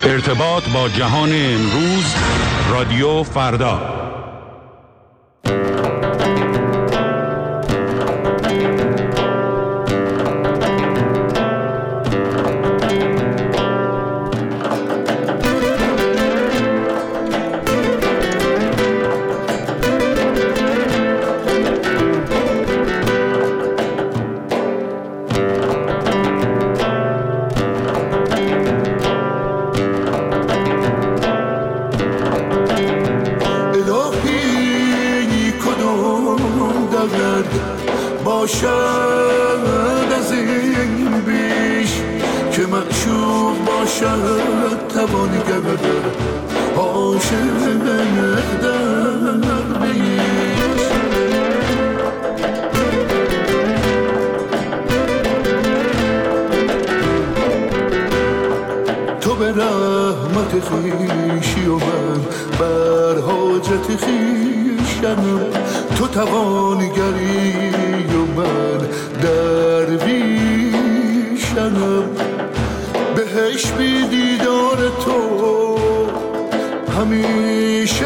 ارتباط با جهان امروز، رادیو فردا. باشد از این بیش که معشوق باشد توانگر عاشق در بیش. تو به رحمت خویشی و من بر حاجت خویشم، تو توانگری و من درویشم. بهش بی دیدار تو همیشه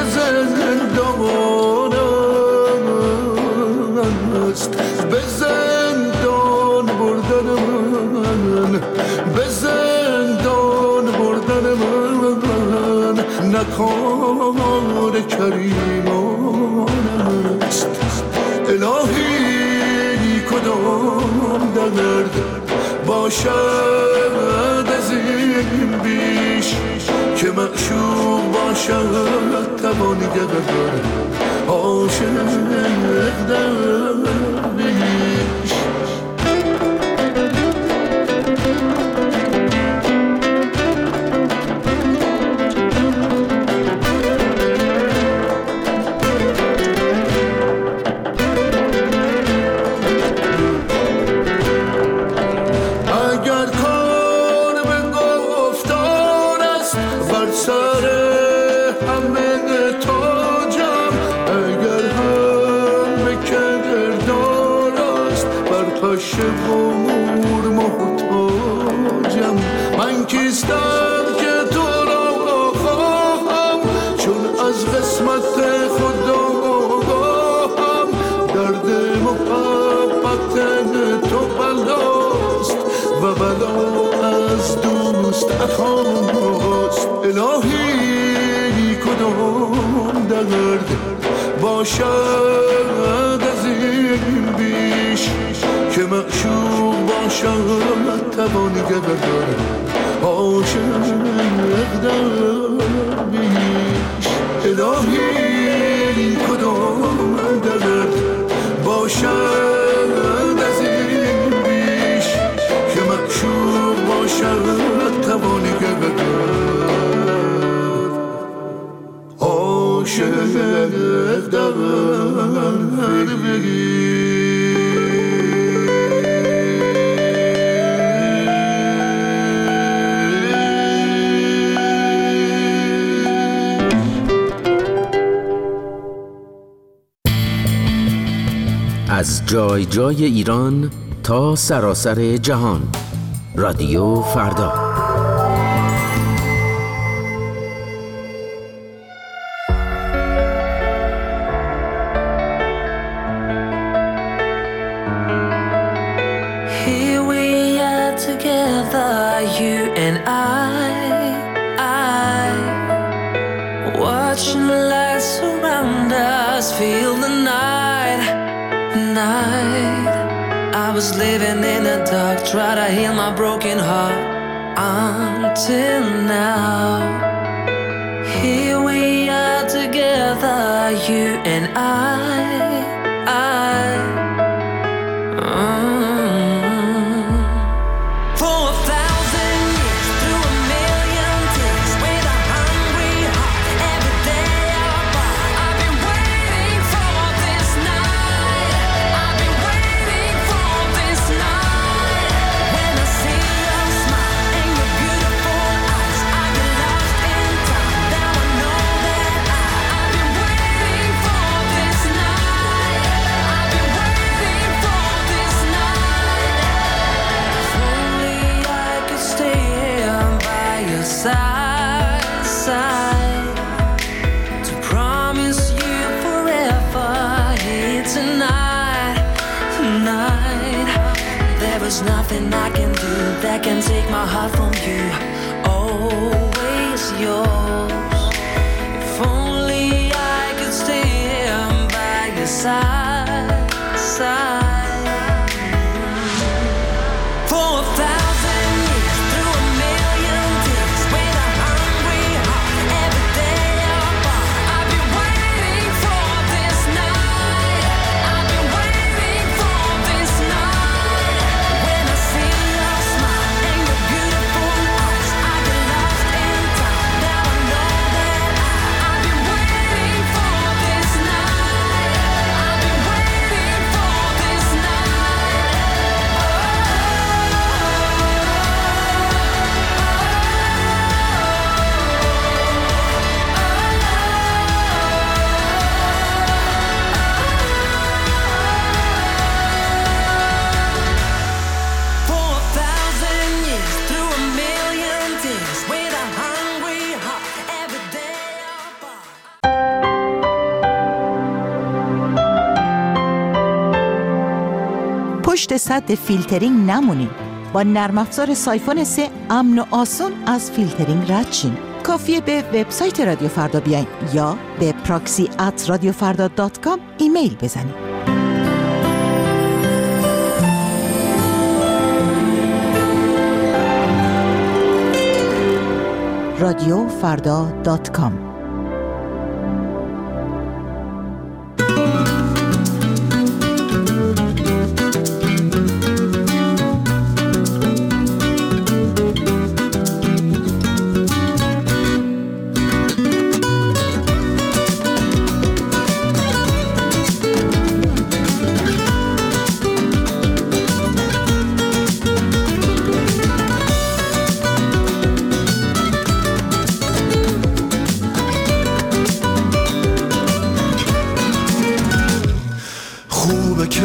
زندانم است. به زندان بردن من، به زندان بردن من نکار کریمان است. الهی کدام درد باشد از این بیش که معشوق باشد توانگر عاشق در بیش. شمور محتاجم، من کیستم که تو را خواهم، چون از قسمت خدا آگاهم. درد محبت تو بلاست و بلا از دوست اخاست. الهی کدام درد باشد از این بیش که معشوق باشد توانگر عاشق در بیش. الهی کدام درد باشد از این بیش که معشوق باشد توانگر عاشق در بیش. از جای جای ایران تا سراسر جهان، رادیو فردا. Here we are together, you and I watching the lights surround us, feel the night. I was living in the dark, try to heal my broken heart until now. Here we are together, you and I. For 1,000 years, through a million tears, with a hungry heart, every day apart. I've been waiting for this night. I've been waiting for this night. When I see your smile and your beautiful eyes, I get lost in time. Now I know that I've been waiting for this night. I've been waiting for this night. If only I could stay here by your side. my heart from you, always yours. If only I could stay here by your side. For 1,000 years, through a million tears, with a hungry heart, every day apart. I've been waiting for this night. I've been waiting for this night. When I see your smile and your beautiful eyes, I get lost in time. Now I know that I've been waiting for this night. I've been waiting for this night. For 1,000 years, through a million tears, with a hungry heart, every day apart. پشت سد فیلترینگ نمونین. با نرم افزار سایفون 3 امن و آسون از فیلترینگ رد شین. کافیه به وبسایت رادیو فردا بیاین یا به proxy@radiofarda.com ایمیل بزنین. radiofarda.com خوبه که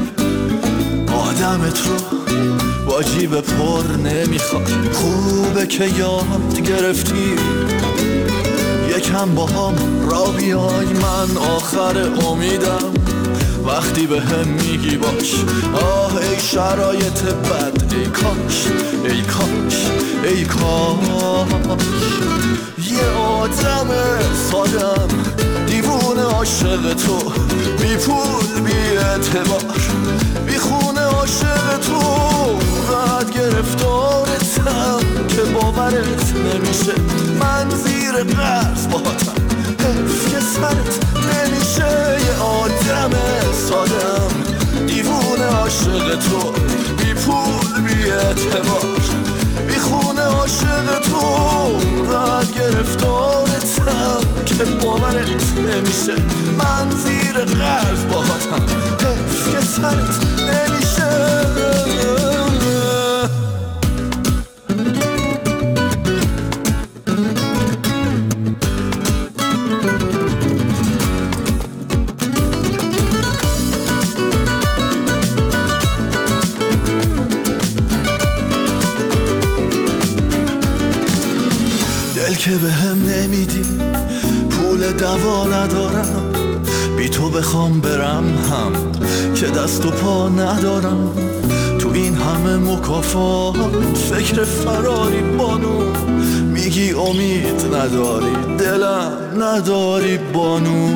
آدمت رو با جیب پر نمیخواد. خوبه که یاد گرفتی یکم با هم را بیای. من آخر امیدم وقتی به هم میگی باش. آه ای شرایط بد، ای کاش ای کاش ای کاش یه آدم سادم دیوونه عاشق تو، بی پول بی اعتبار بی خونه عاشق تو. قد گرفتارتم که باورت نمیشه. من زیر قرض باهاتم حیف که سرت نمیشه. یه آدم سادم دیوونه عاشق تو، بی پول بی اعتبار بی خونه عاشق تو. قد گرفتارتم که باورت نمیشه. من زیر قرض باهاتم حیف که سرت نمیشه. دل که به هم نمیدی، پول دوا ندارم. بی تو بخوام برم هم که دست و پا ندارم. تو این همه مکافات فکر فراری بانو. میگی امید نداری، دلم نداری بانو.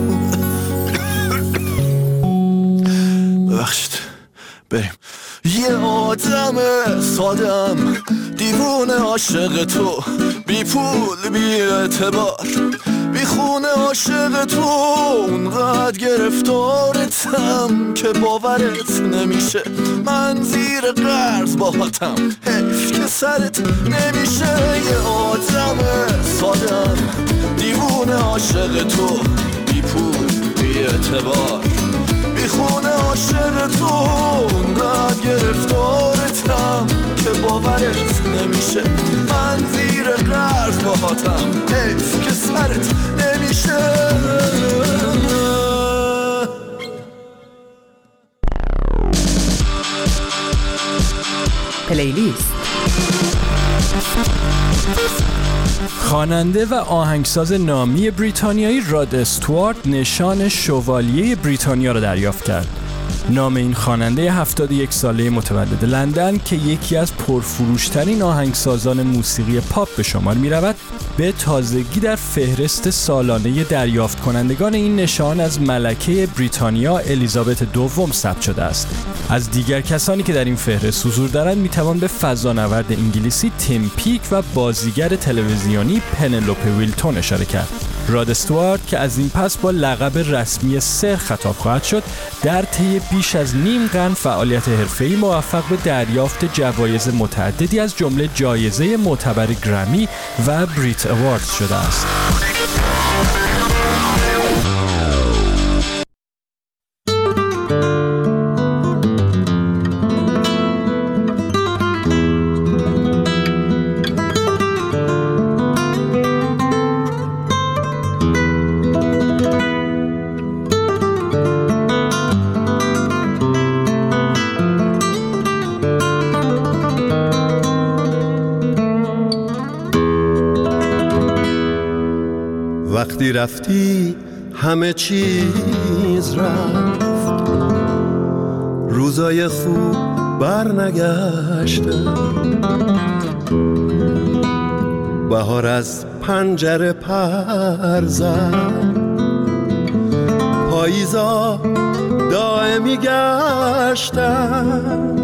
ببخشید بریم. یه آدم سادم دیوونه عاشق تو، بی پول بی اعتبار بی خونه عاشق تو. اونقدر گرفتارتم که باورت نمیشه. من زیر قرض باهاتم حیف که سرت نمیشه. یه آدم سادم دیوونه عاشق تو، بی پول بی اعتبار بی خونه عاشق تو. اونقدر گرفتارتم که باورت نمیشه. من زیر قرض باهاتم حیف که سرت نمیشه. پلیلیست. خواننده و آهنگساز نامی بریتانیایی راد استوارت نشان شوالیه بریتانیا را دریافت کرد. نام این خواننده 71 ساله متولد لندن که یکی از پرفروشترین آهنگسازان موسیقی پاپ به شمار می رود، به تازگی در فهرست سالانه دریافت کنندگان این نشان از ملکه بریتانیا الیزابت دوم ثبت شده است. از دیگر کسانی که در این فهرست حضور دارند می توان به فضانورد انگلیسی تیم پیک و بازیگر تلویزیونی پنلوپه ویلتون اشاره کرد. راد استوارت که از این پس با لقب رسمی سر خطاب خواهد شد، در طی بیش از نیم قرن فعالیت حرفه‌ای موفق به دریافت جوایز متعددی از جمله جایزه معتبر گرمی و بریت اواردز شده است. وقتی رفتی همه چیز رفت، روزای خوب برنگشتن، بهار از پنجره پر زد، پاییزا دائمی گشتن.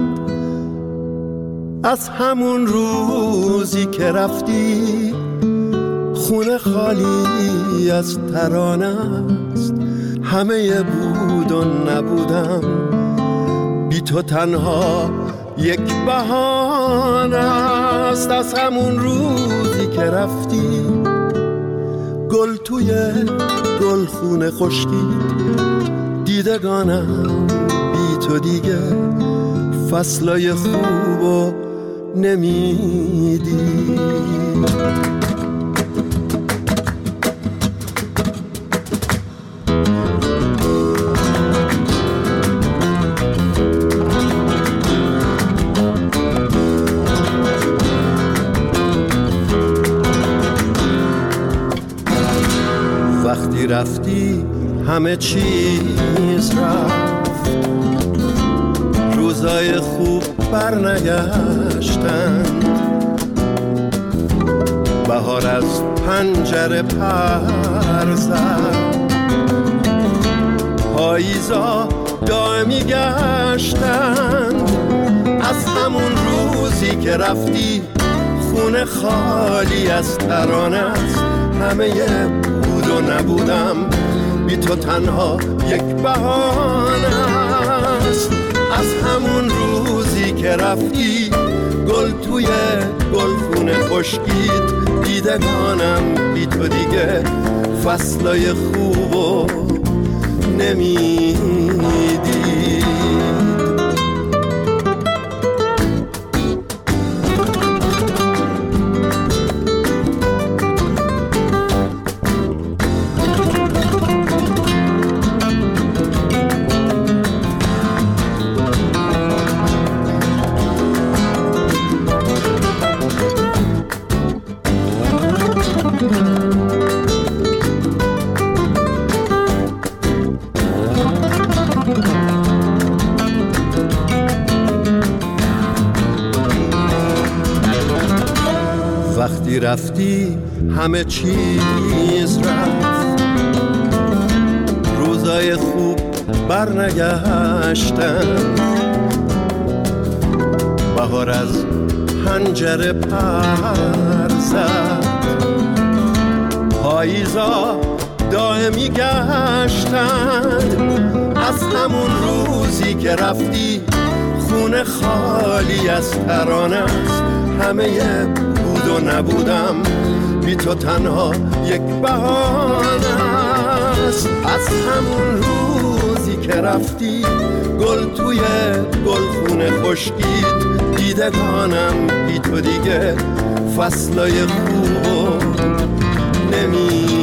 از همون روزی که رفتی خونه خالی از ترانه است، همه بود و نبودم، بی تو تنها یک بهانه است. از همون روزی که رفتی گل توی گل خونه خشکید، دیدگانم بی تو دیگه فصلای خوبو نمیدید. وقتی رفتی همه چیز رفت، روزای خوب برنگشتند، بهار از پنجره پر زد، پاییزا دائمی گشتند. از همون روزی که رفتی خونه خالی از ترانه است، همه بود و نبودم، بی تو تنها یک بهانه است. از همون روزی که رفتی گل توی گلخونه خشکید، دیدگانم بی تو دیگه فصلای خوبو نمیدید. وقتی رفتی همه چیز رفت، روزای خوب برنگشتن، بهار از پنجره پر زد، پاییزا دائمی گشتن. از همون روزی که رفتی خونه خالی از ترانه است، همه بود و نبودم، بی تو تنها یک بهانه است. از همون روزی که رفتی گل توی گلخونه خشکید، دیدگانم بی تو دیگه فصلای خوبو نمی